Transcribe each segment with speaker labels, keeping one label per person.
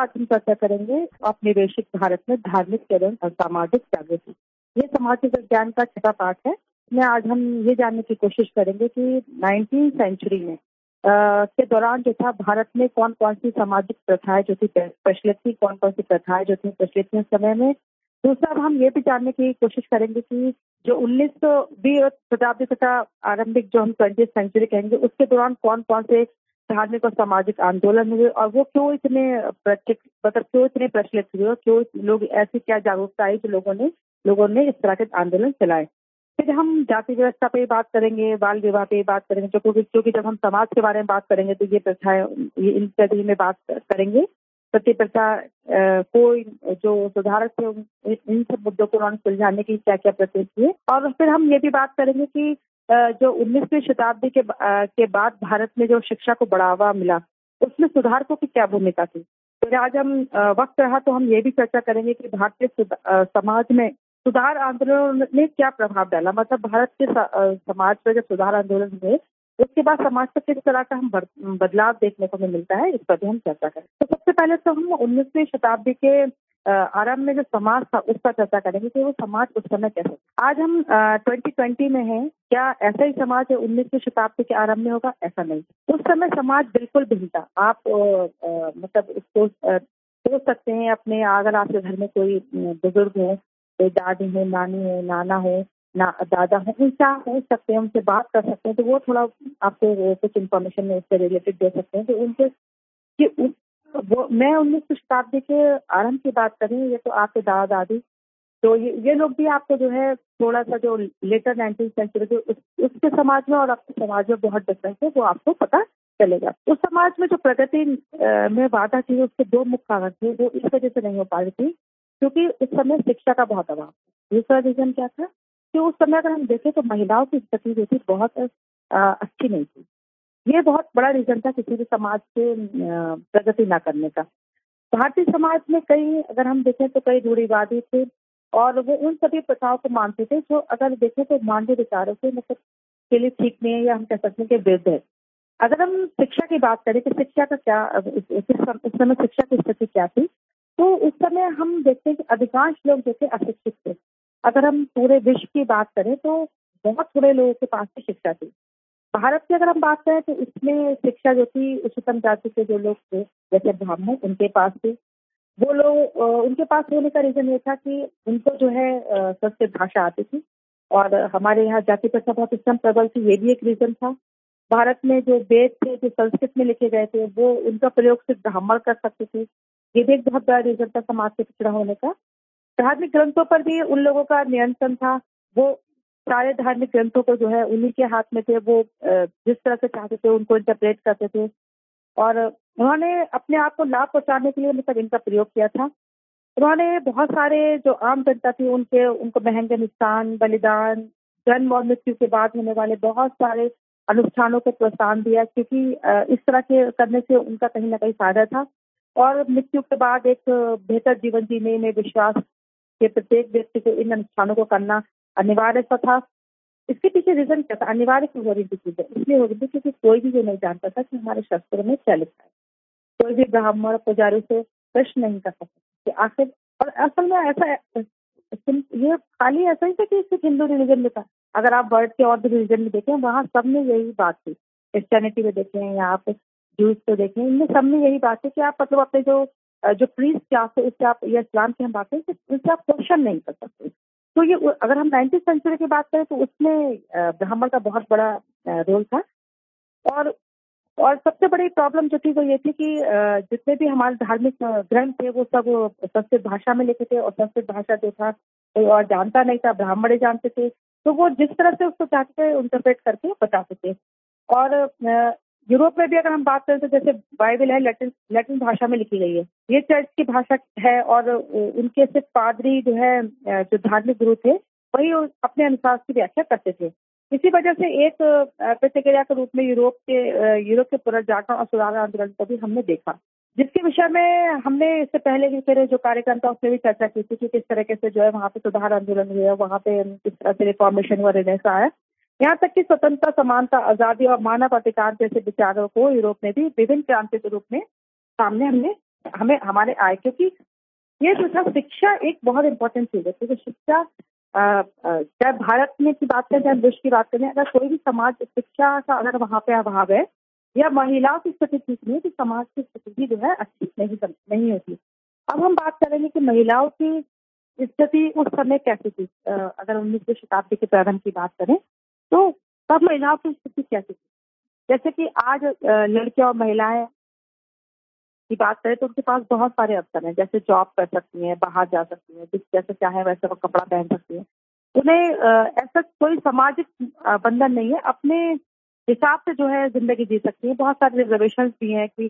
Speaker 1: आज हम चर्चा करेंगे औपनिवेशिक भारत में धार्मिक एवं सामाजिक जागृति। ये सामाजिक विज्ञान का छठा पाठ है। इसमें आज हम ये जानने की कोशिश करेंगे कि 19वीं सेंचुरी में के दौरान जो था भारत में कौन कौन सी सामाजिक प्रथाएं जो थी प्रचलित थी, कौन कौन सी प्रथाएं जो थी प्रचलित थी उस समय में। दूसरा, अब हम ये भी जानने की कोशिश करेंगे कि जो 19वीं शताब्दी तथा आरंभिक जो हम 20वीं सेंचुरी कहेंगे उसके दौरान कौन कौन से धार्मिक और सामाजिक आंदोलन हुए और वो क्यों इतने प्रचलित हुए और क्यों लोग ऐसी क्या जागरूकता आई जो लोगों ने इस तरह के आंदोलन चलाए। फिर हम जाति व्यवस्था पे बात करेंगे, बाल विवाह पे बात करेंगे, क्योंकि जब हम समाज के बारे में बात करेंगे तो ये प्रथाएं इन सभी में बात करेंगे। सती प्रथा को जो सुधारक थे इन सब मुद्दों को उन्होंने सुलझाने की क्या क्या प्रयास किए। और फिर हम ये भी बात करेंगे कि जो 19वीं शताब्दी के बाद भारत में जो शिक्षा को बढ़ावा मिला उसमें सुधारकों की क्या भूमिका थी। फिर आज हम वक्त रहा तो हम ये भी चर्चा करेंगे कि भारतीय समाज में सुधार आंदोलन ने क्या प्रभाव डाला, मतलब भारत के समाज पर जब सुधार आंदोलन हुए उसके बाद समाज पर किस तरह का हम बदलाव देखने को मिलता है, इस पर भी हम चर्चा करें। तो सबसे पहले तो हम 19वीं शताब्दी के आरंभ में जो समाज था उस पर चर्चा करेंगे कि वो समाज उस समय कैसे। आज हम 2020 में हैं, क्या ऐसा ही समाज 19वीं शताब्दी के आरंभ में होगा? ऐसा नहीं। उस समय समाज बिल्कुल भिन्न था। आप मतलब इसको सोच सकते हैं अपने, अगर आपके घर में कोई बुजुर्ग हो, कोई दादी हो, नानी हो, नाना हो, दादा हो, उनसे आप पूछ सकते हैं, उनसे बात कर सकते हैं, तो वो थोड़ा आपको कुछ इन्फॉर्मेशन उससे रिलेटेड दे सकते हैं। तो उनसे वो मैं 19वीं शताब्दी के आरंभ की बात करें, ये तो आपके दादा दादी, तो ये लोग भी आपको जो है थोड़ा सा जो लेटर 19वीं सेंचुरी के उसके समाज में और आपके समाज में बहुत डिफरेंस है, वो आपको पता चलेगा। उस समाज में जो प्रगति में बाधा थी उसके दो मुख्य कारण थे, वो इस वजह से नहीं हो पा रही थी क्योंकि उस समय शिक्षा का बहुत अभाव। दूसरा रीजन क्या था कि उस समय अगर हम देखें तो महिलाओं की स्थिति जो थी बहुत अच्छी नहीं थी। ये बहुत बड़ा रीजन था किसी भी समाज के प्रगति ना करने का। भारतीय समाज में कई, अगर हम देखें तो कई रूढ़िवादी थे और वो उन सभी प्रथाओं को मानते थे जो अगर देखें तो मानवीय विचारों के मतलब के लिए ठीक नहीं है, या हम कह सकते हैं कि विरुद्ध है। अगर हम शिक्षा की बात करें कि शिक्षा का क्या उस समय शिक्षा की स्थिति क्या थी, तो उस समय हम देखते हैं कि अधिकांश लोग जो थे अशिक्षित थे। अगर हम पूरे विश्व की बात करें तो बहुत थोड़े लोगों के पास शिक्षा थी। भारत की अगर हम बात करें तो इसमें शिक्षा जो थी उच्चतम जाति के जो लोग थे जैसे ब्राह्मण, उनके पास थी। वो लोग उनके पास होने का रीजन ये था कि उनको जो है संस्कृत भाषा आती थी और हमारे यहाँ जाति प्रथा बहुत इस प्रबल थी, ये भी एक रीजन था। भारत में जो वेद थे जो संस्कृत में लिखे गए थे वो उनका प्रयोग सिर्फ ब्राह्मण कर सकते थे, ये भी एक बहुत बड़ा रीजन था समाज से पिछड़ा होने का। धार्मिक ग्रंथों पर भी उन लोगों का नियंत्रण था, वो सारे धार्मिक ग्रंथों को जो है उन्हीं के हाथ में थे, वो जिस तरह से चाहते थे उनको इंटरप्रेट करते थे और उन्होंने अपने आप को लाभ पहुंचाने के लिए मतलब इनका प्रयोग किया था। उन्होंने बहुत सारे जो आम जनता थी उनको महंगे निशान, बलिदान, जन्म और मृत्यु के बाद होने वाले बहुत सारे अनुष्ठानों को प्रोत्साहन दिया क्योंकि इस तरह के करने से उनका कहीं ना कहीं फायदा था और मृत्यु के बाद एक बेहतर जीवन जीने में विश्वास के प्रत्येक व्यक्ति को इन अनुष्ठानों को करना अनिवार्य था। इसके पीछे रीजन क्या था, अनिवार्य क्यों हो रही थी चीजें? इसलिए हो रही थी क्योंकि कोई भी ये नहीं जानता था कि हमारे शास्त्रों में क्या लिखा है। कोई भी ब्राह्मण पुजारी से प्रश्न नहीं कर सकता कि आखिर, और असल में ऐसा ये खाली ऐसा ही था कि सिर्फ हिंदू रिलीजन में था। अगर आप वर्ल्ड के और भी रिलीजन में देखें वहाँ सब में यही बात थी। क्रिश्चियनिटी में देखें या आप जूस को देखें, इनमें सब में यही बात है कि आप मतलब अपने जो प्रीस्ट क्लास है उससे आप, या इस्लाम की हम बात करें तो उससे आप क्वेश्चन नहीं कर सकते। तो ये अगर हम 19वीं सेंचुरी की बात करें तो उसमें ब्राह्मण का बहुत बड़ा रोल था और सबसे बड़ी प्रॉब्लम जो थी वो ये थी कि जितने भी हमारे धार्मिक ग्रंथ थे वो सब संस्कृत भाषा में लिखे थे और संस्कृत भाषा जो था कोई और जानता नहीं था, ब्राह्मण ही जानते थे, तो वो जिस तरह से उसको चाहते थे इंटरप्रेट करके बताते थे। और यूरोप में भी अगर हम बात करें तो जैसे बाइबल है लैटिन भाषा में लिखी गई है, ये चर्च की भाषा है और उनके सिर्फ पादरी जो है जो धार्मिक गुरु थे वही अपने अनुसार की व्याख्या करते थे। इसी वजह से एक प्रतिक्रिया के रूप में यूरोप के पुनर्जागरण और सुधार आंदोलन को भी हमने देखा, जिसके विषय में हमने इससे पहले भी फिर जो कार्यक्रम था उसमें भी चर्चा की थी कि किस तरीके से जो है वहाँ पे सुधार आंदोलन हुआ, वहाँ पे किस तरह से रिफॉर्मेशन हुआ, रेनेसां आया, यहाँ तक कि स्वतंत्रता, समानता, आजादी और मानव अधिकार जैसे विचारों को यूरोप में भी विभिन्न क्रांति के रूप में सामने हमने हमें हमारे आए, क्योंकि ये जो था शिक्षा एक बहुत इंपॉर्टेंट चीज है, क्योंकि शिक्षा चाहे भारत में की बात करें चाहे विश्व की बात करें, अगर कोई भी समाज शिक्षा का अगर वहाँ पे अभाव है या महिलाओं की स्थिति ठीक नहीं है तो समाज की स्थिति जो है अच्छी नहीं होती। अब हम बात करेंगे कि महिलाओं की स्थिति उस समय कैसी थी। अगर 19वीं शताब्दी के प्रारंभ की बात करें तो तब महिलाओं की स्थिति कैसी थी। जैसे कि आज लड़कियां और महिलाएं की बात करें तो उनके पास बहुत सारे अवसर हैं, जैसे जॉब कर सकती हैं, बाहर जा सकती हैं, जिस जैसे चाहे वैसे वो कपड़ा पहन सकती हैं। उन्हें ऐसा कोई सामाजिक बंधन नहीं है, अपने हिसाब से जो है जिंदगी जी सकती है। बहुत सारे रिजर्वेशन भी हैं कि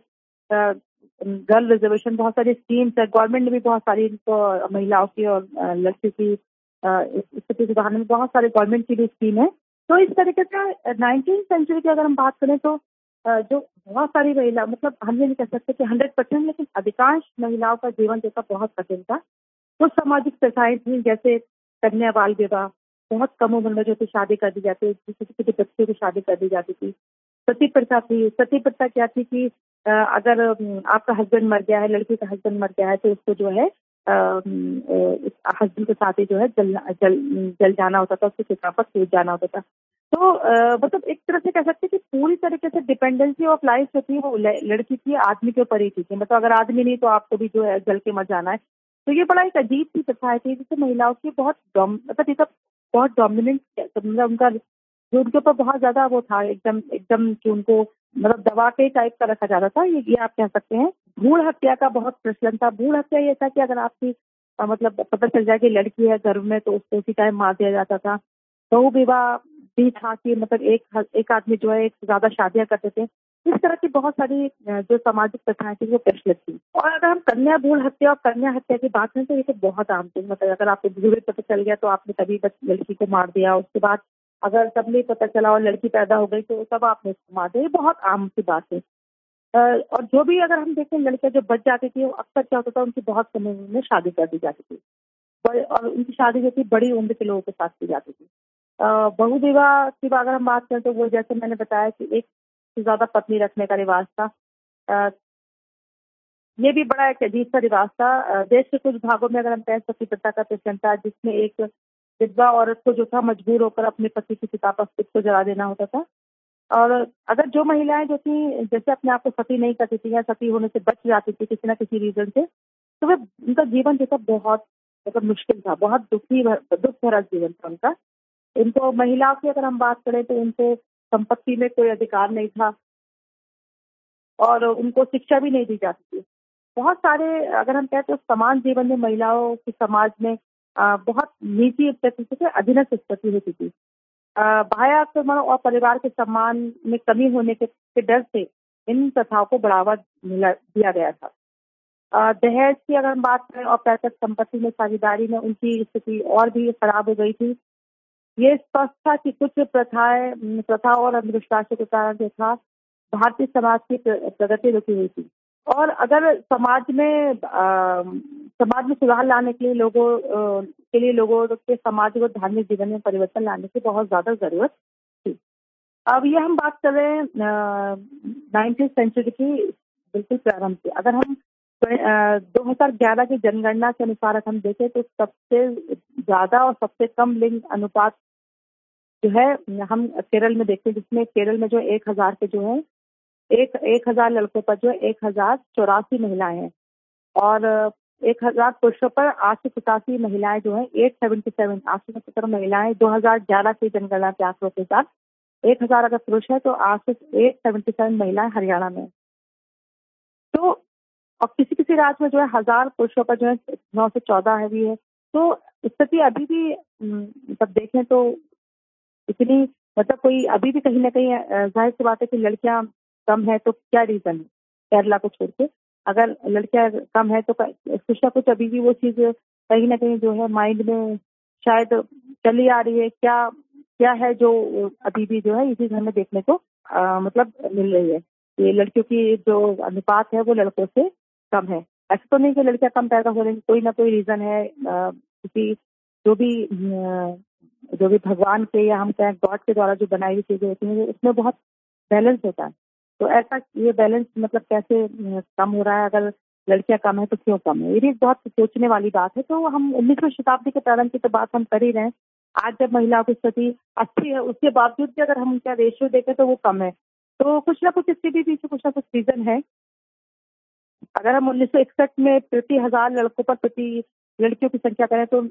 Speaker 1: गर्ल रिजर्वेशन, बहुत सारी स्कीम्स है, गवर्नमेंट ने भी बहुत सारी इनको महिलाओं की और लड़कियों की स्थिति सुधारने में बहुत सारे गवर्नमेंट की भी स्कीम है। तो इस तरीके से 19वीं सेंचुरी की अगर हम बात करें तो जो बहुत सारी महिला, मतलब हम ये नहीं कह सकते कि 100%, लेकिन अधिकांश महिलाओं का जीवन जो था बहुत कठिन था। कुछ सामाजिक प्रथाएं थी, जैसे कन्या बाल विवाह, बहुत कम उम्र में जो थी शादी कर दी जाती थी, किसी किसी बच्चे की शादी कर दी जाती थी। सती प्रथा थी। सती प्रथा क्या थी कि अगर आपका हस्बैंड मर गया है, लड़की का हस्बैंड मर गया है, तो उसको जो है हस्बैंड के साथ ही जो है जल जाना होता था, उसकी चिता पर कूद जाना होता था। तो मतलब एक तरह से कह सकते हैं कि पूरी तरीके से डिपेंडेंसी ऑफ लाइफ जो थी वो लड़की की आदमी के ऊपर ही थी, मतलब अगर आदमी नहीं तो आपको भी जो है जल के मर जाना है। तो ये बड़ा एक अजीब सी प्रथा थी, जिससे महिलाओं की बहुत मतलब ये सब बहुत डोमिनेंट, मतलब उनका जो उनके ऊपर बहुत ज्यादा वो था, एकदम एकदम कि उनको मतलब दबा के टाइप का रखा जाता था। ये आप कह सकते हैं। भ्रूण हत्या का बहुत प्रचलन था। भ्रूण हत्या ये था कि अगर आपकी मतलब पता चल जाए कि लड़की है गर्भ में, तो उसको उसी टाइम मार दिया जाता था। बहु विवाह भी था कि मतलब एक आदमी जो है एक से ज्यादा शादियां करते थे। इस तरह की बहुत सारी जो सामाजिक प्रथाएं थी वो प्रचलित थी। और अगर हम कन्या भ्रूण हत्या और कन्या हत्या की बात करें तो ये तो बहुत आम थी। मतलब अगर आपको भूल पता चल गया तो आपने तभी बस लड़की को मार दिया, उसके बाद अगर तब नहीं पता चला और लड़की पैदा हो गई तो तब आपने उसको मार दिया। ये बहुत आम सी बात है। और जो भी अगर हम देखें लड़कियां जो बच जाती थी, वो अक्सर क्या होता था, उनकी बहुत कम उम्र में शादी कर दी जाती थी। और उनकी शादी जो थी बड़ी उम्र के लोगों के साथ की जाती थी। बहु विवाह की अगर हम बात करें तो वो जैसे मैंने बताया कि एक से ज्यादा पत्नी रखने का रिवाज था। अ, ये भी बड़ा एक अजीब सा रिवाज था। देश के कुछ भागों में अगर हम कहें सती प्रथा का प्रचलन था, जिसमें एक विधवा औरत को जो था मजबूर होकर अपने पति की चिता पर खुद को जला देना होता था। और अगर जो महिलाएं जो थी जैसे अपने आप को सती नहीं करती थी या सती होने से बच जाती थी किसी न किसी रीजन से, तो वे उनका जीवन जो था बहुत मतलब मुश्किल था, बहुत दुख भरा जीवन था उनका। इनको महिलाओं की अगर हम बात करें तो उनको संपत्ति में कोई अधिकार नहीं था और उनको शिक्षा भी नहीं दी जाती थी। बहुत सारे अगर हम कहते तो समान जीवन में महिलाओं की समाज में बहुत नीची स्थिति से अधीनस्थ स्थिति होती थी। बाह्य आक्रमण और परिवार के सम्मान में कमी होने के डर से इन प्रथाओं को बढ़ावा दिया गया था। दहेज की अगर हम बात करें और पैतृक संपत्ति में साझेदारी में उनकी स्थिति और भी खराब हो गई थी। ये स्पष्ट था कि कुछ प्रथा और अंधविश्वासों के कारण जो था भारतीय समाज की प्रगति रुकी हुई थी। और अगर समाज में सुधार लाने के लिए लोगों के सामाजिक और धार्मिक जीवन में परिवर्तन लाने की बहुत ज्यादा जरूरत थी। अब ये हम बात कर रहे हैं 19वीं सेंचुरी की बिल्कुल प्रारंभ की। अगर हम 2011 की जनगणना के अनुसार अगर हम देखें तो सबसे ज्यादा और सबसे कम लिंग अनुपात जो है हम केरल में देखते हैं, जिसमें केरल में जो 1000 के जो है 1000 लड़कों पर जो है 1084 महिलाएं हैं और 1000 पुरुषों पर 887 महिलाएं जो है 877 महिलाएं 2011 की जनगणना के आंकड़ों के साथ 1000 अगर पुरुष है तो 877 महिलाएं हरियाणा में। तो और किसी किसी राज्य में जो है 1000 पुरुषों पर जो है 914 है भी है। तो स्थिति अभी भी मतलब देखें तो इतनी मतलब कोई अभी भी कहीं ना कहीं जाहिर सी बात है कि लड़कियां कम है तो क्या रीजन है केरला को छोड़ के। अगर लड़कियां कम है तो कुछ ना कुछ अभी भी वो चीज कहीं ना कहीं जो है माइंड में शायद चली आ रही है। क्या क्या है जो अभी भी जो है ये चीज हमें देखने को मतलब मिल रही है। ये लड़कियों की जो अनुपात है वो लड़कों से कम है। ऐसा तो नहीं कि लड़कियां कम पैदा हो रही, कोई ना कोई रीजन है। किसी जो भी भगवान के या हम कहें गॉड के द्वारा जो बनाई हुई चीजें होती हैं उसमें बहुत बैलेंस होता है। तो ऐसा ये बैलेंस मतलब कैसे कम हो रहा है। अगर लड़कियां कम है तो क्यों कम है, ये भी बहुत सोचने वाली बात है। तो हम 19वीं शताब्दी के प्रारंभ की तो बात हम कर ही रहे हैं। आज जब महिलाओं की स्थिति अच्छी है, उसके बावजूद भी अगर हम उनका रेशियो देखें तो वो कम है। तो कुछ ना कुछ इसके भी पीछे कुछ ना कुछ रीजन है। अगर हम 1961 में प्रति 1000 लड़कों पर प्रति लड़कियों की संख्या करें तो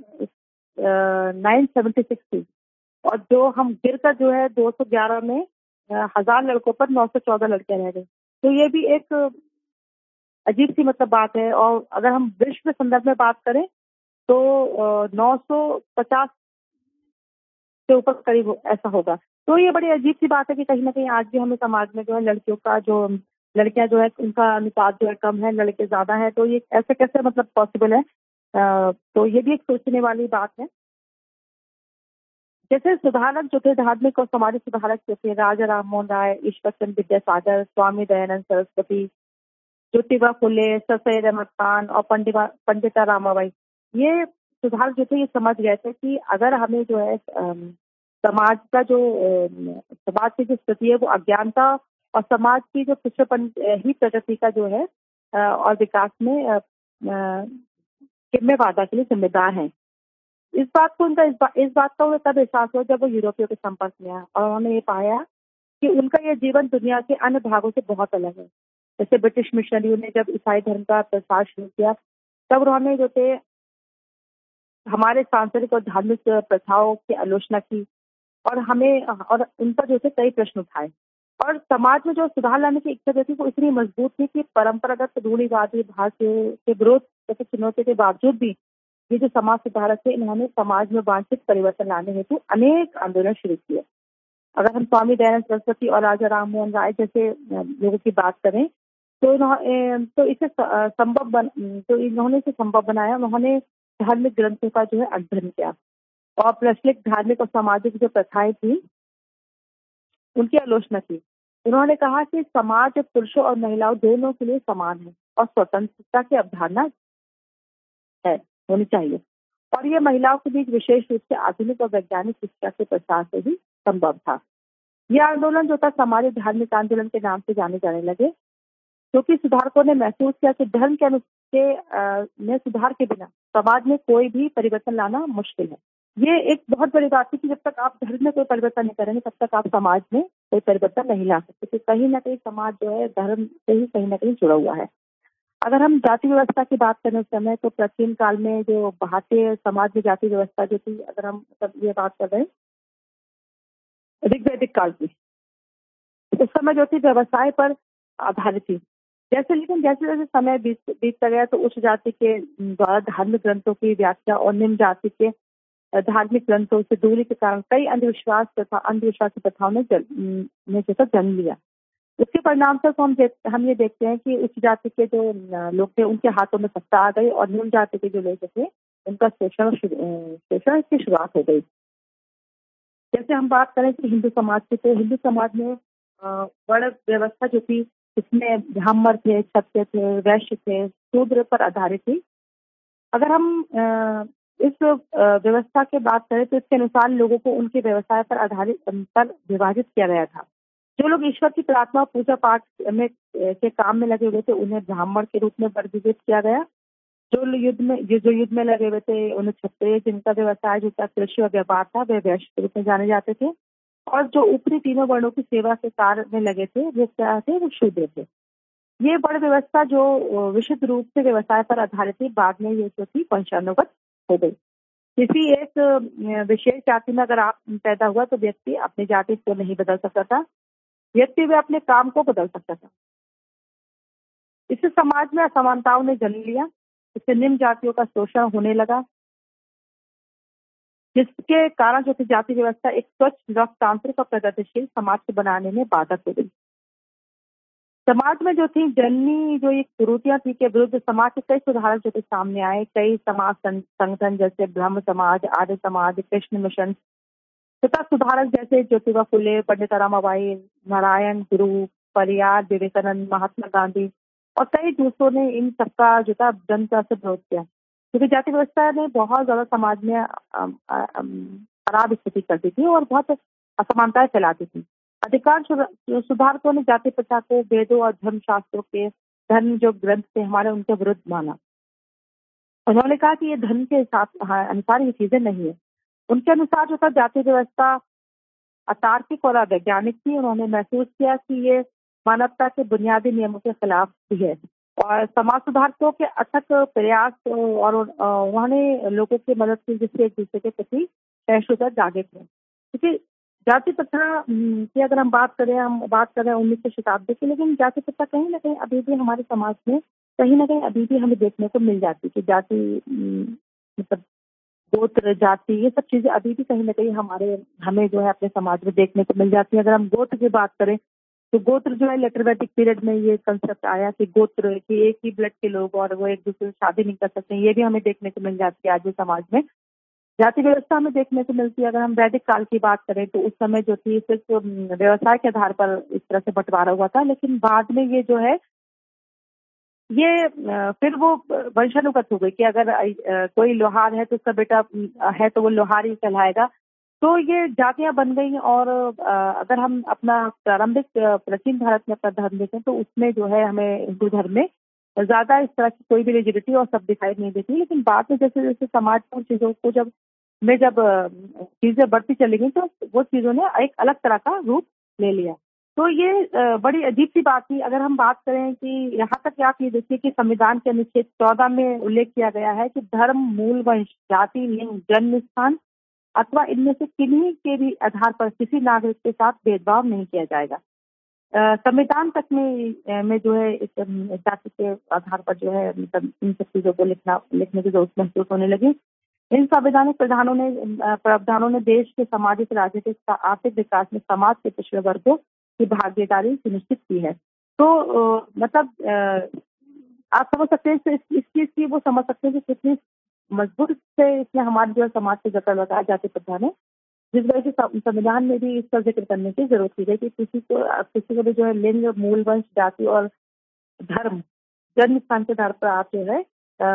Speaker 1: 976 थी, और जो हम गिरकर जो है 211 में 1000 लड़कों पर 914 लड़कियां रह गई। तो ये भी एक अजीब सी मतलब बात है। और अगर हम विश्व के संदर्भ में बात करें तो 950 से ऊपर करीब ऐसा होगा। तो ये बड़ी अजीब सी बात है कि कहीं ना कहीं आज भी हमें समाज में जो है लड़कियों का जो लड़कियां जो है उनका अनुपात जो है कम है, लड़के ज्यादा है। तो ये ऐसे कैसे मतलब पॉसिबल है? तो ये भी एक सोचने वाली बात है। जैसे सुधारक जो थे, धार्मिक और समाजिक सुधारक जो थे, राजा राम मोहन राय, ईश्वर चंद्र विद्यासागर, स्वामी दयानंद सरस्वती, ज्योतिबा फुले, सर सैयद अहमद खान और पंडिता रामाबाई, ये सुधारक जो थे ये समझ गए थे कि अगर हमें जो है समाज का जो समाज की जो स्थिति है वो अज्ञानता और समाज की जो पिछड़ेपन ही प्रगति का जो है और विकास में में बाधा के लिए जिम्मेदार है। इस बात को उनका इस बात का उन्हें तब एहसास हुआ जब वो यूरोपियों के संपर्क में आया और उन्होंने ये पाया कि उनका ये जीवन दुनिया के अन्य भागों से बहुत अलग है। जैसे ब्रिटिश मिशनरियों ने जब ईसाई धर्म का प्रसार शुरू किया, तब उन्होंने जो थे हमारे सांस्कृतिक और धार्मिक प्रथाओं की आलोचना की और उन पर जो थे कई प्रश्न उठाए। और समाज में जो सुधार लाने की इच्छा जो थी वो इतनी मजबूत थी कि परंपरागत रूढ़िवादी भाषा के विरोध जैसे चुनौती के बावजूद भी ये जो समाज सुधारक थे, इन्होंने समाज में वांछित परिवर्तन लाने हेतु अनेक आंदोलन शुरू किए। अगर हम स्वामी दयानंद सरस्वती और राजा राम मोहन राय जैसे लोगों की बात करें तो इन्होंने इसे संभव बनाया। उन्होंने धार्मिक ग्रंथों का जो है अध्ययन किया और प्रचलित धार्मिक और सामाजिक जो प्रथाएं थी उनकी आलोचना की। उन्होंने कहा कि समाज पुरुषों और महिलाओं दोनों के लिए समान है और स्वतंत्रता की अवधारणा है होनी चाहिए, और ये महिलाओं के बीच विशेष रूप से आधुनिक और वैज्ञानिक शिक्षा के प्रसार से भी संभव था। यह आंदोलन जो था सामाजिक धार्मिक आंदोलन के नाम से जाने जाने लगे, क्योंकि सुधारकों ने महसूस किया कि धर्म में सुधार के बिना समाज में कोई भी परिवर्तन लाना मुश्किल है। ये एक बहुत बड़ी बात थी कि जब तक आप धर्म में कोई परिवर्तन नहीं करेंगे तब तक आप समाज में कोई परिवर्तन नहीं ला सकते। तो कहीं ना कहीं समाज जो है धर्म से ही कहीं ना कहीं जुड़ा हुआ है। अगर हम जाति व्यवस्था की बात करें उस समय, तो प्राचीन काल में जो भारतीय समाज में जाति व्यवस्था जो थी, अगर हम ये बात कर रहे हैं ऋग्वैदिक काल की, उस समय जो थी व्यवसाय पर आधारित थी। लेकिन जैसे जैसे समय बीतता गया तो उच्च जाति के द्वारा धार्मिक ग्रंथों की व्याख्या और निम्न जाति के धार्मिक ग्रंथों से दूरी के कारण कई अंधविश्वासी प्रथाओं ने जैसा जन्म लिया। उसके परिणाम से तो हम ये देखते हैं कि उच्च जाति के जो लोग थे उनके हाथों में सत्ता आ गई और निम्न जाति के जो लोग थे उनका शोषण की शुरुआत हो गई। जैसे हम बात करें कि हिंदू समाज की, तो हिंदू समाज में वर्ण व्यवस्था जो थी इसमें ब्राह्मण थे, क्षत्रिय थे, वैश्य थे, शूद्र पर आधारित थी। अगर हम इस व्यवस्था की बात करें तो इसके अनुसार लोगों को उनके व्यवसाय पर आधारित पर विभाजित किया गया था। जो लोग ईश्वर की प्रार्थना पूजा पाठ में के काम में लगे हुए थे उन्हें ब्राह्मण के रूप में वर्गीकृत किया गया। जो युद्ध में लगे हुए थे उन्हें क्षत्रिय, जिनका व्यवसाय जो था कृषि और व्यापार था, वे वैश्य के रूप में जाने जाते थे। और जो ऊपरी तीनों वर्णों की सेवा के कार्य में लगे थे वो क्या थे, वो शूद्र थे। ये वर्ण व्यवस्था जो विशुद्ध रूप से व्यवसाय पर आधारित थी, बाद में ये जो थी वंशानुगत हो गई। किसी एक विशेष जाति में अगर आप पैदा हुआ तो व्यक्ति अपनी जाति को नहीं बदल सकता था, व्यक्ति वे अपने काम को बदल सकता था। इससे समाज में असमानताओं ने जन्म लिया। इससे निम्न जातियों का शोषण होने लगा, जिसके कारण जो थी जाति व्यवस्था एक स्वच्छ, लोकतांत्रिक और प्रगतिशील समाज को बनाने में बाधक हो गई। समाज में जो थी जननी जो एक कुरीतियां थी के विरुद्ध समाज के कई सुधारक जो थे सामने आए। कई समाज संगठन जैसे ब्रह्म समाज, आर्य समाज, कृष्ण मिशन तथा सुधारक जैसे ज्योतिबा फुले, पंडिता रामाबाई, नारायण गुरु, परियार, विवेकानंद, महात्मा गांधी और कई दूसरों ने इन सबका जो था जनता से विरोध किया, क्योंकि जाति व्यवस्था ने बहुत ज्यादा समाज में खराब स्थिति करती थी और बहुत असमानताएं फैलाती थी। अधिकांश सुधारकों ने जाति प्रथा को वेदों और धर्म शास्त्रों के धर्म जो ग्रंथ थे हमारे उनके विरुद्ध माना। उन्होंने कहा कि ये धर्म के अनुसार ये चीजें नहीं है। उनके अनुसार जो था जाति व्यवस्था अतार्किक और अवैज्ञानिक थी। उन्होंने महसूस किया कि ये मानवता के बुनियादी नियमों के खिलाफ भी है और समाज सुधारकों के अथक प्रयास और उन्होंने लोगों की मदद की जिससे एक दूसरे के प्रति सहिष्णुता जागृत है। क्योंकि जाति प्रथा की अगर हम बात करें 19वीं शताब्दी की, लेकिन जाति प्रथा कहीं ना कहीं अभी भी हमारे समाज में कहीं ना कहीं अभी भी हमें देखने को मिल जाती है कि जाति मतलब गोत्र जाति ये सब चीजें अभी भी कहीं ना कहीं हमें जो है अपने समाज में देखने को मिल जाती है। अगर हम गोत्र की बात करें तो गोत्र जो है लेटर वैदिक पीरियड में ये कंसेप्ट आया कि गोत्र कि एक ही ब्लड के लोग और वो एक दूसरे से शादी नहीं कर सकते, ये भी हमें देखने को मिल जाती है आज भी समाज में। जाति व्यवस्था हमें देखने को मिलती है। अगर हम वैदिक काल की बात करें तो उस समय जो थी सिर्फ व्यवसाय के आधार पर इस तरह से बंटवारा हुआ था, लेकिन बाद में ये जो है ये फिर वो वंशानुगत हो गई कि अगर कोई लोहार है तो उसका बेटा है तो वो लोहार ही कहलाएगा। तो ये जातियां बन गई और अगर हम अपना प्रारंभिक प्राचीन भारत में अपना धर्म देखें तो उसमें जो है हमें हिंदू धर्म में ज्यादा इस तरह की कोई भी रिजिडिटी और सब दिखाई नहीं देती। लेकिन बाद में जैसे जैसे समाज को चीजों को जब चीजें बढ़ती चली गई तो वो चीजों ने एक अलग तरह का रूप ले लिया। तो ये बड़ी अजीब सी बात थी। अगर हम बात करें कि यहाँ तक आप ये देखिए कि संविधान के अनुच्छेद 14 में उल्लेख किया गया है कि धर्म, मूल, वंश, जाति, लिंग, जन्म स्थान अथवा इनमें से किन्हीं के भी आधार पर किसी नागरिक के साथ भेदभाव नहीं किया जाएगा। संविधान तक में जो है इस जाति के आधार पर जो है मतलब इन सब चीजों को लिखने की जरूरत महसूस होने लगी। इन संवैधानिक प्रावधानों ने देश के सामाजिक, राजनीतिक, आर्थिक विकास में समाज के पिछड़े वर्गों की भागीदारी सुनिश्चित की है। तो आप समझ सकते हैं इस चीज की वो समझ सकते हैं कि कितनी मजबूत से इसने हमारे जो समाज से जकड़ लगाया जाति प्रथा ने, जिस वजह से संविधान में भी इसका जिक्र करने की जरूरत की गई कि किसी को भी जो है लिंग, मूल, वंश, जाति और धर्म, जन्म स्थान के आधार पर आप जो है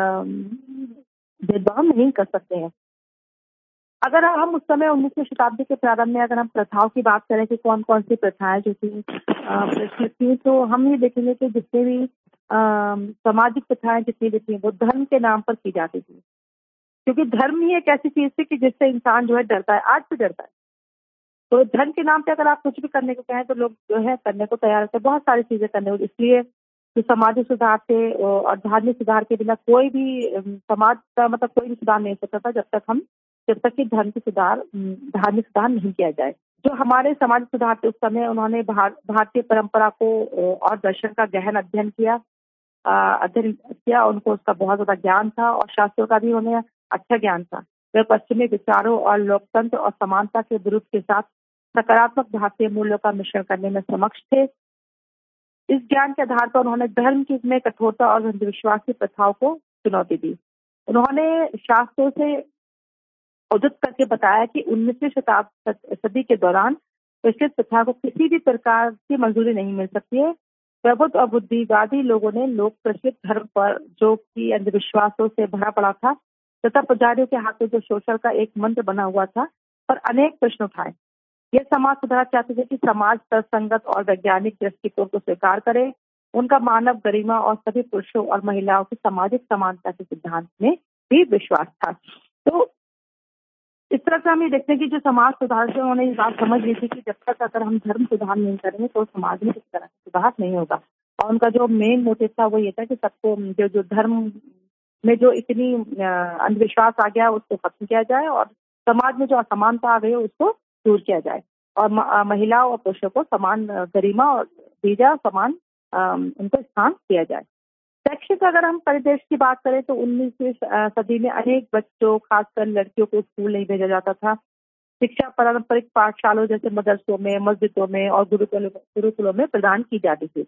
Speaker 1: भेदभाव नहीं कर सकते हैं। अगर हम उस समय 19वीं शताब्दी के प्रारंभ में अगर हम प्रथाओं की बात करें कि कौन कौन सी प्रथाएं जो थी प्रचलित थी, तो हम ये देखेंगे कि जितने भी सामाजिक प्रथाएं जितनी भी थी वो धर्म के नाम पर की जाती थी। क्योंकि धर्म ही एक ऐसी चीज थी कि जिससे इंसान जो है डरता है, आज भी डरता है। तो धर्म के नाम पे अगर आप कुछ भी करने को कहें तो लोग जो है करने को तैयार थे, बहुत सारी चीजें करने को। इसलिए कि सामाजिक सुधार थे और धार्मिक सुधार के बिना कोई भी समाज का मतलब कोई भी सुधार नहीं हो सकता था जब तक कि धार्मिक सुधार नहीं किया जाए। जो हमारे समाज सुधार थे उस समय उन्होंने भारतीय परंपरा को और दर्शन का गहन अध्ययन किया। उनको उसका बहुत ज्यादा ज्ञान था और शास्त्रों का भी उन्हें अच्छा ज्ञान था। वे पश्चिमी विचारों और लोकतंत्र और समानता के विरुद्ध के साथ सकारात्मक भारतीय मूल्यों का मिश्रण करने में सक्षम थे। इस ज्ञान के आधार पर उन्होंने धर्म की में कठोरता और अंधविश्वास की प्रथाओं को चुनौती दी। उन्होंने शास्त्रों से उद्धृत करके बताया कि 19वीं सदी के दौरान प्रचलित प्रथा को किसी भी प्रकार की मंजूरी नहीं मिल सकती है। प्रबुद्ध और बुद्धिवादी लोगों ने लोक प्रचलित धर्म पर जो कि अंधविश्वासों से भरा पड़ा था तथा पुजारियों के हाथों जो शोषण का एक मंत्र बना हुआ था पर अनेक प्रश्न उठाए। यह समाज सुधार चाहते थे कि समाज तर्कसंगत और वैज्ञानिक दृष्टिकोण को स्वीकार करे। उनका मानव गरिमा और सभी पुरुषों और महिलाओं की सामाजिक समानता के सिद्धांत में भी विश्वास था। तो इस तरह से हम ये देखते हैं कि जो समाज सुधार से उन्होंने ये बात समझ ली थी कि जब तक अगर हम धर्म सुधार नहीं करेंगे तो समाज में किस तरह से सुधार नहीं होगा। और उनका जो मेन मोटिव था वो ये था कि सबको जो धर्म में जो इतनी अंधविश्वास आ गया उसको खत्म किया जाए और समाज में जो असमानता आ गई है उसको दूर किया जाए और महिलाओं और पुरुषों को समान गरिमा और दीजा समान उनको स्थान दिया जाए। शैक्षिक अगर हम परिदेश की बात करें तो 19वीं सदी में अनेक बच्चों खासकर लड़कियों को स्कूल नहीं भेजा जाता था। शिक्षा पारंपरिक पाठशालों जैसे मदरसों में, मस्जिदों में और गुरुकुलों में प्रदान की जाती थी।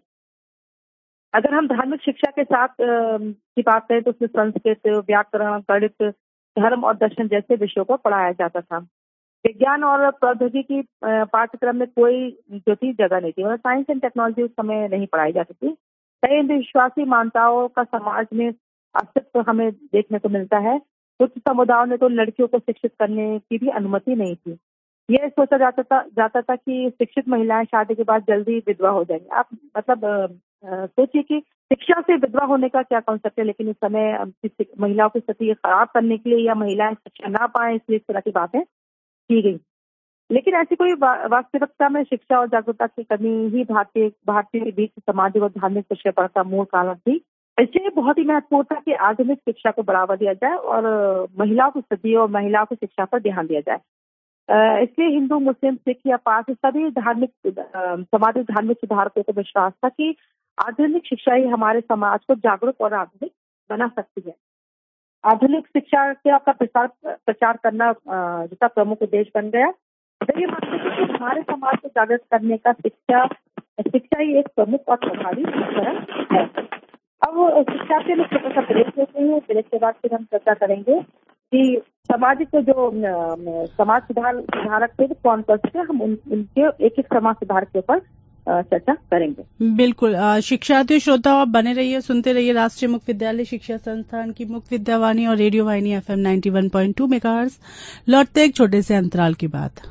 Speaker 1: अगर हम धार्मिक शिक्षा के साथ की बात करें तो उसमें संस्कृत, व्याकरण, गणित, धर्म और दर्शन जैसे विषयों को पढ़ाया जाता था। विज्ञान और प्रौद्योगिकी पाठ्यक्रम में कोई जो थी जगह नहीं थी और साइंस एंड टेक्नोलॉजी उस समय नहीं पढ़ाई जाती थी। कई अंधविश्वासी मान्यताओं का समाज में अस्तित्व हमें देखने को मिलता है। कुछ समुदायों ने तो लड़कियों को शिक्षित करने की भी अनुमति नहीं थी। यह सोचा जाता था कि शिक्षित महिलाएं शादी के बाद जल्दी विधवा हो जाएंगी। आप मतलब सोचिए कि शिक्षा से विधवा होने का क्या कॉन्सेप्ट है, लेकिन इस समय महिलाओं की स्थिति खराब करने के लिए या महिलाएं शिक्षा ना पाए इसलिए इस तरह की बातें की गई। लेकिन ऐसी कोई वास्तविकता में शिक्षा और जागरूकता की कमी ही भारतीय के बीच सामाजिक और धार्मिक पिछड़ेपन का मूल कारण थी। इसलिए बहुत ही महत्वपूर्ण था कि आधुनिक शिक्षा को बढ़ावा दिया जाए और महिलाओं की स्थिति और महिलाओं की शिक्षा पर ध्यान दिया जाए। इसलिए हिंदू, मुस्लिम, सिख या पारसी सभी सामाजिक धार्मिक सुधारकों को विश्वास था कि आधुनिक शिक्षा ही हमारे समाज को जागरूक और आधुनिक बना सकती है। आधुनिक शिक्षा का प्रचार करना जिसका प्रमुख उद्देश्य बन गया। तो ये मानते थे कि हमारे समाज को जागृत करने का शिक्षा ही एक प्रमुख और प्रभावी उपकरण है। अब शिक्षा के लिए छोटा सा ब्रेक लेते हैं। ब्रेक के बाद फिर हम चर्चा करेंगे कि सामाजिक जो समाज सुधारक थे कौन कौन से, हम उनके एक एक समाज सुधार के ऊपर चर्चा करेंगे।
Speaker 2: बिल्कुल। शिक्षार्थी श्रोता आप बने रहिए, सुनते रहिए राष्ट्रीय मुक्त विद्यालय शिक्षा संस्थान की मुक्त विद्यावाणी और रेडियो वाहिनी FM 91.2 मेगाहर्ट्ज। लौटते एक छोटे से अंतराल के बाद।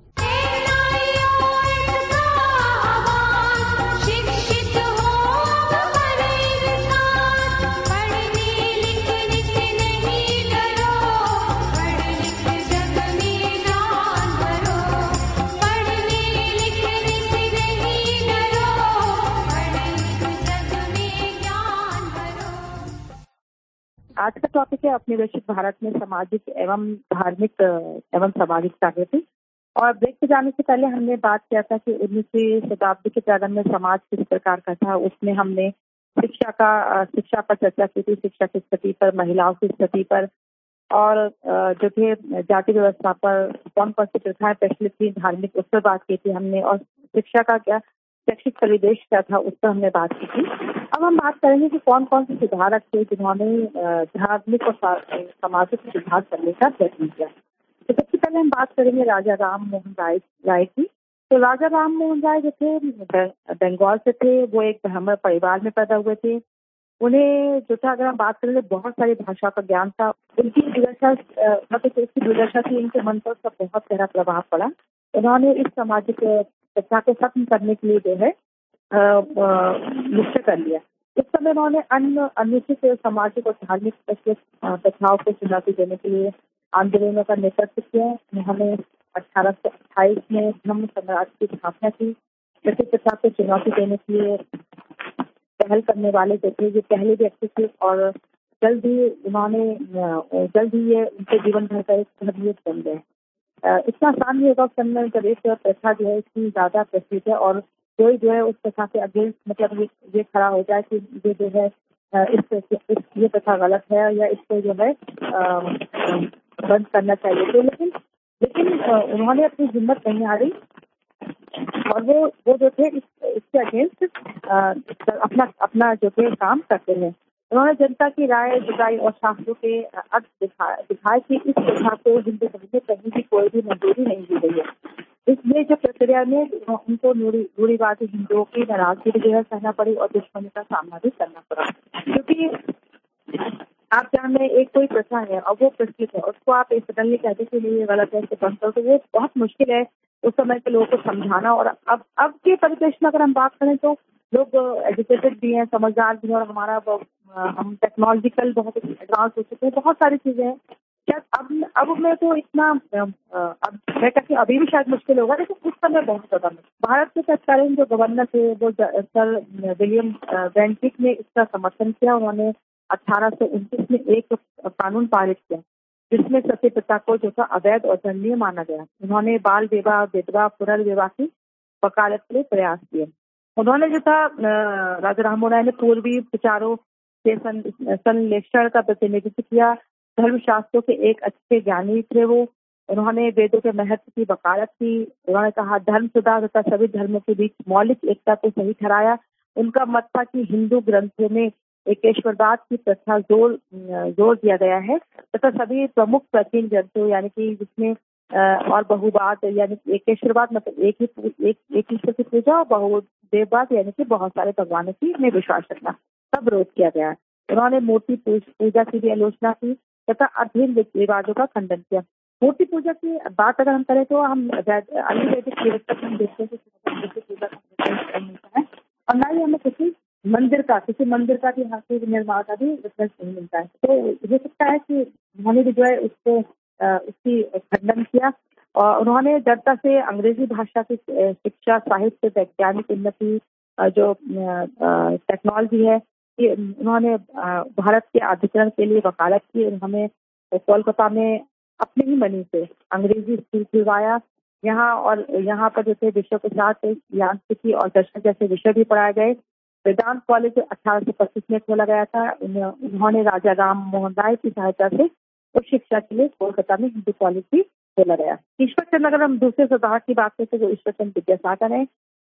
Speaker 1: आज का टॉपिक है अपने वैश्विक भारत में सामाजिक एवं धार्मिक एवं सामाजिक जागृति। और ब्रेक पे जाने से पहले हमने बात किया था कि 19वीं शताब्दी के प्रारंभ में समाज किस प्रकार का था। उसमें हमने शिक्षा पर चर्चा की थी, शिक्षा की स्थिति पर, महिलाओं की स्थिति पर और जो थे जाति व्यवस्था पर, कौन कौन सी प्रथाएं प्रचलित थी, धार्मिक, उस पर बात की थी हमने। और शिक्षा का क्या शैक्षिक परिवेश क्या था, उस पर हमने बात की थी। अब हम बात करेंगे कि कौन कौन से सुधारक थे जिन्होंने धार्मिक और सामाजिक सुधार करने का प्रयत्न किया। तो सबसे पहले हम बात करेंगे राजा राम मोहन राय की। तो राजा राम मोहन राय जो थे बंगाल से थे। वो एक ब्राह्मण परिवार में पैदा हुए थे। उन्हें जो था, अगर हम बात करें तो बहुत सारी भाषा का ज्ञान था। उनकी दुर्दशा थी, इनके मन पर उसका बहुत गहरा प्रभाव पड़ा। उन्होंने इस सामाजिक प्रथा को खत्म करने के लिए जो है निश्चय कर लिया। उस समय उन्होंने अनुचित सामाजिक और धार्मिक प्रथाओं को चुनौती देने के लिए आंदोलनों का नेतृत्व किया। उन्होंने 1828 में ब्रह्म समाज की स्थापना की। सती प्रथा को चुनौती देने के लिए पहल करने वाले जो थे, ये पहले व्यक्ति थे और जल्द ही ये उनके जीवन भर का एक धर्मयुद्ध बन गए। इतना आसान नहीं होगा उस समय जब एक प्रथा जो है इतनी ज्यादा प्रसिद्ध है और कोई जो है उस प्रथा के अगेंस्ट मतलब ये खड़ा हो जाए कि ये जो है ये प्रथा गलत है या इसको जो है बंद करना चाहिए। तो लेकिन उन्होंने अपनी हिम्मत नहीं हारी और वो जो थे इसके अगेंस्ट अपना जो थे काम करते हैं। उन्होंने जनता की राय जुटाई और शास्त्रों के अर्थ दिखाए कि इस प्रथा को हिंदू धर्म में कहीं भी कोई भी मंजूरी नहीं दी गई है। इसलिए जो प्रक्रिया में उनको रूढ़िवादी हिंदुओं की नाराजगी भी जो है सहना पड़ी और दुश्मनी का सामना भी करना पड़ा। क्योंकि आप जहाँ में एक कोई प्रथा है और वो प्रचलित है, उसको आप सडनली कहते कि नहीं ये गलत है, इसको बंद करो, तो वो बहुत मुश्किल है उस समय के लोगों को समझाना। और अब के परिप्रेक्ष्य में अगर हम बात करें तो लोग एजुकेटेड भी हैं, समझदार भी हैं और हम टेक्नोलॉजिकल बहुत एडवांस हो चुके हैं, बहुत सारी चीजें हैं। क्या अब में तो इतना अब मैं कहती हूँ अभी भी शायद मुश्किल होगा, लेकिन उस समय बहुत ज्यादा मुश्किल। भारत के तत्कालीन जो गवर्नर थे वो सर विलियम बेंटिक ने इसका समर्थन किया। उन्होंने 1829 में एक कानून पारित किया जिसमें सती प्रथा को जो था अवैध और दंडनीय माना गया। उन्होंने बाल विवाह, विधवा, पुनर्विवाह की वकालत के लिए प्रयास किए। उन्होंने जो था राजा राममोहन राय ने पूर्वी विचारों से संश्लेषण का प्रतिनिधित्व किया। धर्मशास्त्रों के एक अच्छे ज्ञानी थे वो। उन्होंने वेदों के महत्व की वकालत की। उन्होंने कहा धर्म सुधार तथा सभी धर्मों के बीच मौलिक एकता को सही ठहराया। उनका मत था कि हिंदू ग्रंथों में एकेश्वरवाद की प्रथा जोर दिया गया है तथा सभी प्रमुख प्राचीन ग्रंथों यानी कि जिसमें और बहुवाद यानी एकेश्वरवाद मतलब एक ईश्वर की पूजा और बहुदेववाद यानी कि बहुत सारे भगवानों की में विश्वास रखना सब विरोध किया गया। उन्होंने मूर्ति पूजा की भी आलोचना की तथा अधीन रिवाजों का खंडन किया। मूर्ति पूजा की बात अगर हम करें तो हम आयुर्वेदिक चिकित्सक हम देखते हैं कि पूजा का मिलता है और ना ही हमें किसी मंदिर का, किसी मंदिर का भी यहाँ के निर्माण का भी रेफरेंस नहीं मिलता है। तो हो सकता है कि उन्होंने भी जो है उसकी खंडन किया और उन्होंने जनता से अंग्रेजी भाषा की शिक्षा, साहित्य, वैज्ञानिक उन्नति, जो टेक्नोलॉजी है, ये उन्होंने भारत के आधिकरण के लिए वकालत की। उन्होंने कोलकाता में अपने ही मनी से अंग्रेजी स्कूल खुलवाया यहाँ, और यहाँ पर जो थे विषयों के साथ यांत्रिकी और दर्शन जैसे विषय भी पढ़ाए गए। वेदांत कॉलेज 1825 में खोला गया था। उन्होंने राजा राम मोहन राय की सहायता से उच्च शिक्षा के लिए कोलकाता में हिंदू कॉलेज भी खोला गया। ईश्वर चंद्र, अगर हम दूसरे सुधारक की बात करते हैं, जो ईश्वर चंद्र विद्यासागर है,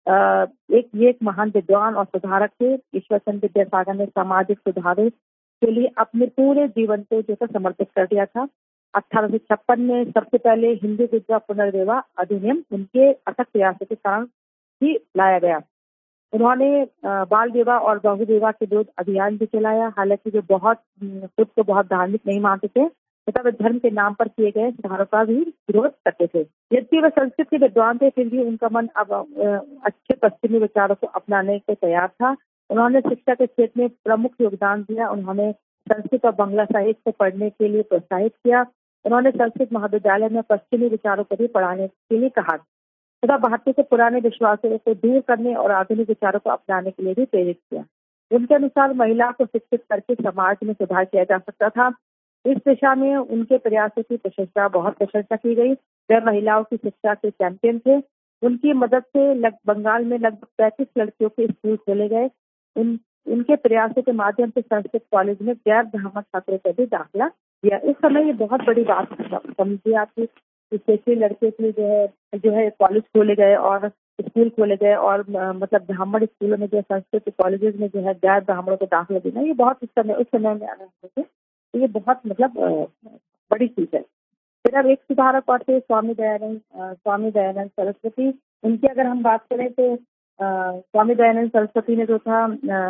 Speaker 1: एक महान विद्वान और सुधारक थे। ईश्वर चंद्र विद्यासागर ने सामाजिक सुधार के लिए अपने पूरे जीवन को जो समर्पित कर दिया था। 1856 में सबसे पहले हिंदू विधवा पुनर्विवाह अधिनियम उनके अथक प्रयासों के कारण ही लाया गया। उन्होंने बाल विवाह और बहु विवाह के विरुद्ध अभियान भी चलाया। हालांकि जो खुद को बहुत धार्मिक नहीं मानते थे तथा वे धर्म के नाम पर किए गए सुधारों का भी विरोध करते थे। यद्यपि वे संस्कृत के विद्वान थे, फिर भी उनका मन अब अच्छे पश्चिमी विचारों को अपनाने को तैयार था। उन्होंने शिक्षा के क्षेत्र में प्रमुख योगदान दिया। उन्होंने संस्कृत और बांग्ला साहित्य को पढ़ने के लिए प्रोत्साहित किया। उन्होंने संस्कृत महाविद्यालय में पश्चिमी विचारों को भी पढ़ाने के लिए कहा तथा भारतीय के पुराने विश्वासों को दूर करने और आधुनिक विचारों को अपनाने के लिए भी प्रेरित किया। उनके अनुसार महिला को शिक्षित करके समाज में सुधार किया जा सकता था। इस दिशा में उनके प्रयासों की बहुत प्रशंसा की गई। वे महिलाओं की शिक्षा के चैंपियन थे। उनकी मदद से बंगाल में लगभग 35 लड़कियों के स्कूल खोले गए। उनके प्रयासों के माध्यम से संस्कृत कॉलेज में गैर ब्राह्मण छात्रों को भी दाखिला दिया। इस समय ये बहुत बड़ी बात समझिए आपकी, स्पेशली लड़के के लिए जो है कॉलेज खोले गए और स्कूल खोले गए, और मतलब ब्राह्मण स्कूलों में जो संस्कृत कॉलेजेस में जो है गैर ब्राह्मणों को दाखिला देना, ये बहुत उस समय में आना है, ये बहुत मतलब बड़ी चीज है। फिर अब एक सुधारक और थे स्वामी दयानंद सरस्वती। उनकी अगर हम बात करें तो स्वामी दयानंद सरस्वती ने जो था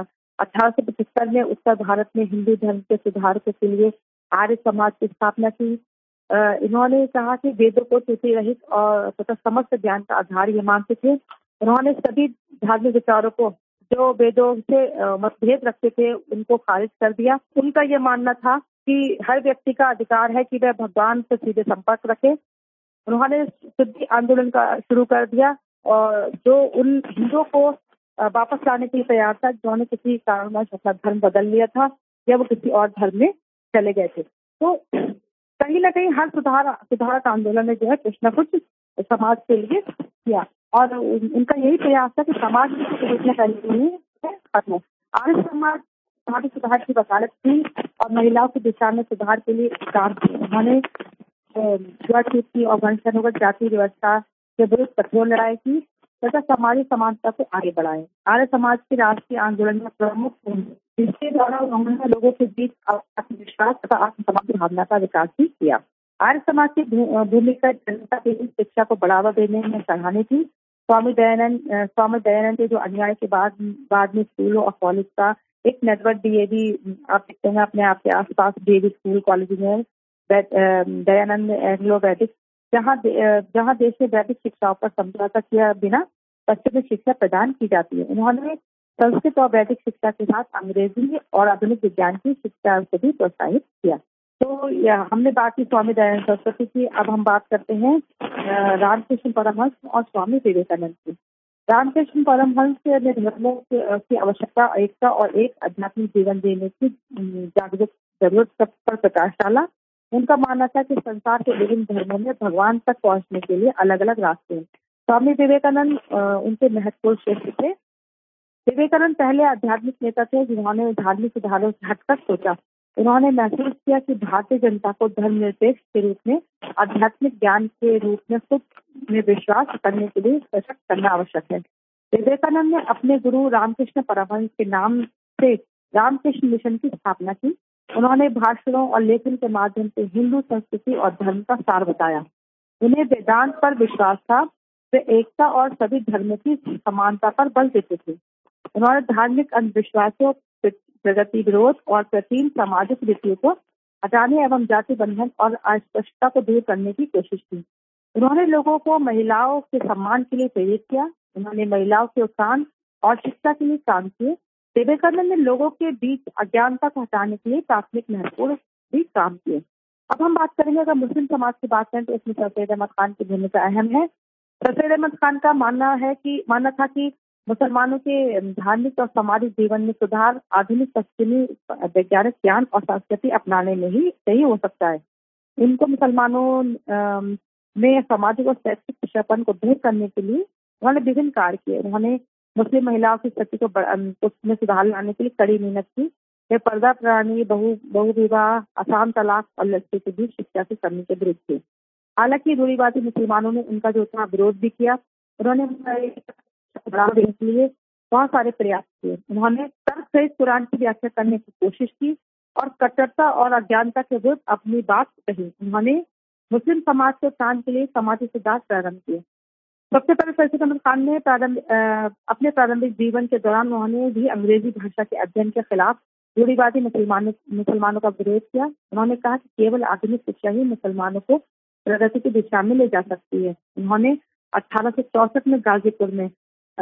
Speaker 1: 1875 में उत्तर भारत में हिंदू धर्म के सुधारकों के लिए आर्य समाज की स्थापना की। इन्होंने कहा कि वेदों को त्रुटि रहित और तथा समस्त ज्ञान का आधार ये मानते थे। उन्होंने सभी धार्मिक विचारों को जो वेदों से मतभेद रखते थे उनको खारिज कर दिया। उनका ये मानना था कि हर व्यक्ति का अधिकार है कि वह भगवान से सीधे संपर्क रखे। उन्होंने शुद्धि आंदोलन का शुरू कर दिया और जो उन हिंदुओं को वापस लाने के लिए तैयार था, जिन्होंने किसी कारणवश अपना धर्म बदल लिया था या वो किसी और धर्म में चले गए थे। तो कहीं ना कहीं हर सुधारक आंदोलन ने जो है कुछ न कुछ समाज के लिए किया, और उनका यही प्रयास था कि समाज में खत्म। आर्य समाज समाज सुधार की वकालत की और महिलाओं की दिशा में सुधार के लिए काम किया। उन्होंने छूत की और वंशानुगत जाति व्यवस्था के विरुद्ध कठोर लड़ाई की तथा सामाजिक समानता को आगे बढ़ाए। आर्य समाज के राष्ट्रीय आंदोलन में प्रमुख जिसके द्वारा उन्होंने लोगों के बीच आत्मविश्वास तथा आत्मसम्मान की भावना का विकास भी किया। आर्य समाज की भूमिका जनता के लिए शिक्षा को बढ़ावा देने में सराहनीय थी। स्वामी दयानंद के जो अन्याय के बाद में स्कूलों और कॉलेज का एक नेटवर्क डीएवी आप देखते हैं अपने आप के आसपास डीएवी स्कूल कॉलेज में दयानंद एंग्लो वैदिक, जहाँ देश में वैदिक शिक्षाओं पर समझौता किया बिना पश्चिमी शिक्षा प्रदान की जाती है। उन्होंने संस्कृत और वैदिक शिक्षा के साथ अंग्रेजी और आधुनिक विज्ञान की शिक्षा को भी प्रोत्साहित किया। तो हमने बात की स्वामी दयानंद सरस्वती की। अब हम बात करते हैं रामकृष्ण परमहंस और स्वामी विवेकानंद की। रामकृष्ण परमहंस ने धर्मों की आवश्यकता, एकता और एक आध्यात्मिक जीवन जीने की जागरूक जरूरत पर प्रकाश डाला। उनका मानना था कि संसार के विभिन्न धर्मों में भगवान तक पहुंचने के लिए अलग अलग रास्ते हैं। स्वामी विवेकानंद उनके महत्वपूर्ण शिष्य थे। विवेकानंद पहले आध्यात्मिक नेता थे जिन्होंने धार्मिक सुधारों से हटकर सोचा। उन्होंने महसूस किया कि भारतीय जनता को धर्मनिरपेक्ष के रूप में आध्यात्मिक ज्ञान के रूप में खुद में विश्वास करने के लिए सशक्त करना आवश्यक है। विवेकानंद ने अपने गुरु रामकृष्ण परमहंस के नाम से रामकृष्ण मिशन की स्थापना की। उन्होंने भाषणों और लेखन के माध्यम से हिंदू संस्कृति और धर्म का सार बताया। उन्हें वेदांत पर विश्वास था। वे एकता और सभी धर्मों की समानता पर बल देते थे। उन्होंने धार्मिक अंधविश्वासों, प्रगति विरोध और प्राचीन सामाजिक रीतियों को हटाने एवं जाति बंधन और अस्पष्टता को दूर करने की कोशिश की। उन्होंने लोगों को महिलाओं के सम्मान के लिए प्रेरित किया। उन्होंने महिलाओं के उत्थान और शिक्षा के लिए काम किए। विवेकानंद ने लोगों के बीच अज्ञानता को हटाने के लिए प्राथमिक महत्वपूर्ण भी काम किए। अब हम बात करेंगे, अगर मुस्लिम समाज की बात करें तो इसमें सर सैयद अहमद खान की भूमिका अहम है। सर सैयद अहमद खान का मानना था कि मुसलमानों के धार्मिक और सामाजिक जीवन में सुधार आधुनिक पश्चिमी वैज्ञानिक ज्ञान और संस्कृति अपनाने में ही सही हो सकता है। इनको मुसलमानों में सामाजिक और शैक्षिक पिछड़ापन को दूर करने के लिए उन्होंने विभिन्न कार्य किए। उन्होंने मुस्लिम महिलाओं की स्थिति को उसमें सुधार लाने के लिए कड़ी मेहनत की। वे पर्दा प्रणाली, बहु विवाह, आसान तलाक और लड़कियों के बीच शिक्षा की कमी के विरुद्ध थे। हालांकि रूढ़िवादी मुसलमानों ने उनका जो था विरोध भी किया। उन्होंने बढ़ावा देने के लिए बहुत सारे प्रयास किए। उन्होंने तर्क सहित कुरान की व्याख्या करने की कोशिश की और कट्टरता और अज्ञानता के विरुद्ध अपनी बात कही। उन्होंने मुस्लिम समाज के उत्थान के लिए समाजी सुधार प्रारंभ किए। सबसे पहले सैयद अहमद खान ने अपने प्रारंभिक जीवन के दौरान उन्होंने भी अंग्रेजी भाषा के अध्ययन के खिलाफ रूढ़िवादी मुसलमानों का विरोध किया। उन्होंने कहा कि केवल आधुनिक शिक्षा ही मुसलमानों को प्रगति की दिशा में ले जा सकती है। उन्होंने 1864 में गाजीपुर में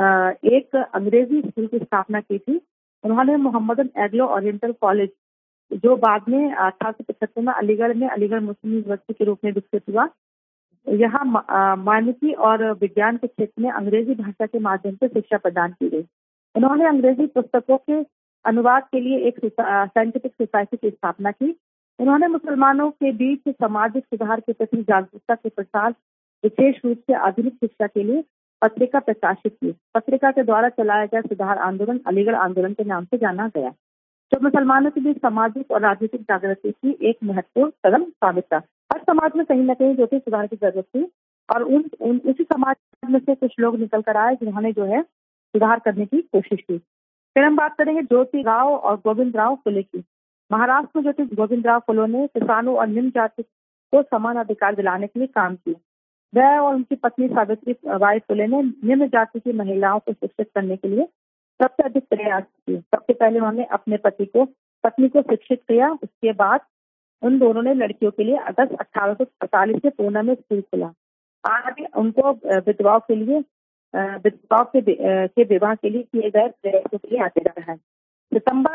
Speaker 1: एक अंग्रेजी स्कूल की स्थापना की थी। उन्होंने मोहम्मदन एंग्लो ओरिएंटल कॉलेज, जो बाद में 1875 में अलीगढ़ मुस्लिम यूनिवर्सिटी के रूप में विकसित हुआ, यहाँ मानविकी और विज्ञान के क्षेत्र में अंग्रेजी भाषा के माध्यम से शिक्षा प्रदान की गई। उन्होंने अंग्रेजी पुस्तकों के अनुवाद के लिए एक साइंटिफिक सोसाइटी की स्थापना की। उन्होंने मुसलमानों के बीच सामाजिक सुधार के प्रति जागरूकता के प्रसार, विशेष रूप से आधुनिक शिक्षा के लिए पत्रिका प्रकाशित की। पत्रिका के द्वारा चलाया गया सुधार आंदोलन अलीगढ़ आंदोलन के नाम से जाना गया, जो मुसलमानों के बीच सामाजिक और राजनीतिक जागृति की एक महत्वपूर्ण कदम साबित था। हर समाज में कहीं न कहीं जो थी सुधार की जरूरत थी और उसी समाज में से कुछ लोग निकल कर आए जिन्होंने जो है सुधार करने की कोशिश की। फिर हम बात करेंगे ज्योतिराव और गोविंदराव फुले की। महाराष्ट्र में जो थे गोविंदराव फुले ने किसानों और निम्न जाति को समान अधिकार दिलाने के लिए काम किया। वह और उनकी पत्नी सावित्री बाई फुले ने निम्न जाति की महिलाओं को शिक्षित करने के लिए सबसे अधिक प्रयास किए। सबसे पहले उन्होंने अपने पत्नी को शिक्षित किया। उसके बाद उन दोनों ने लड़कियों के लिए अगस्त 1845 से पूना में स्कूल खोला। आज उनको विधवाओं के विवाह के लिए किए गए प्रयासों के लिए आते रहा है। सितंबर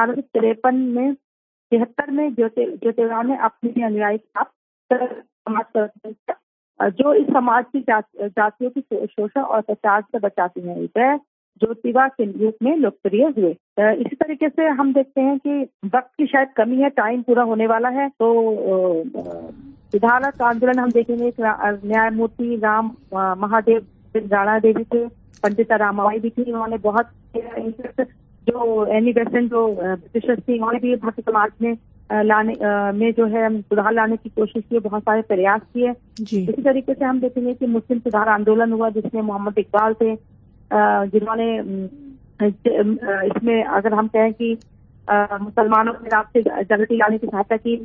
Speaker 1: 1873 में ज्योतिराव ने अपनी अनुयायी समाज जो इस समाज की जातियों की शोषण और अत्याचार से बचाती है, वह ज्योतिबा के रूप में लोकप्रिय हुए। इसी तरीके से हम देखते हैं कि वक्त की शायद कमी है, टाइम पूरा होने वाला है, तो सुधारक आंदोलन हम देखेंगे। न्यायमूर्ति राम महादेव राणा देवी थे, पंडिता रामाबाई भी थी। उन्होंने बहुत जो एनी बेसेंट जो ब्रिटिशर्स थी, उन्होंने भी भारतीय समाज में में जो है सुधार लाने की कोशिश की, बहुत सारे प्रयास किए। इसी तरीके से हम देखेंगे कि मुस्लिम सुधार आंदोलन हुआ, जिसमें मोहम्मद इकबाल थे, जिन्होंने इसमें अगर हम कहें कि मुसलमानों के रास्ते जागृति लाने की सहायता की।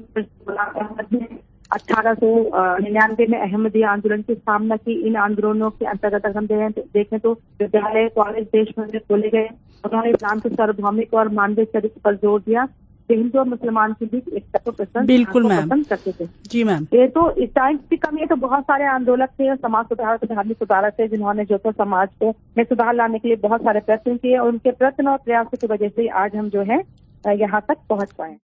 Speaker 1: 1899 में अहमदिया आंदोलन की स्थापना की। इन आंदोलनों के अंतर्गत हम देखें तो विद्यालय, कॉलेज देश भर में खोले गए। उन्होंने इस्लाम के सार्वभौमिक और मानवीय चरित्र पर जोर दिया। हिंदू और मुसलमान के बीच एकता को पसंद करते थे। जी मैम, ये तो इस टाइम की कमी है, तो बहुत सारे आंदोलक थे और समाज सुधारक, धार्मिक सुधारक थे, जिन्होंने जो तो समाज को में सुधार लाने के लिए बहुत सारे प्रयत्न किए और उनके प्रयत्न और प्रयासों की वजह से आज हम जो है यहाँ तक पहुँच पाए।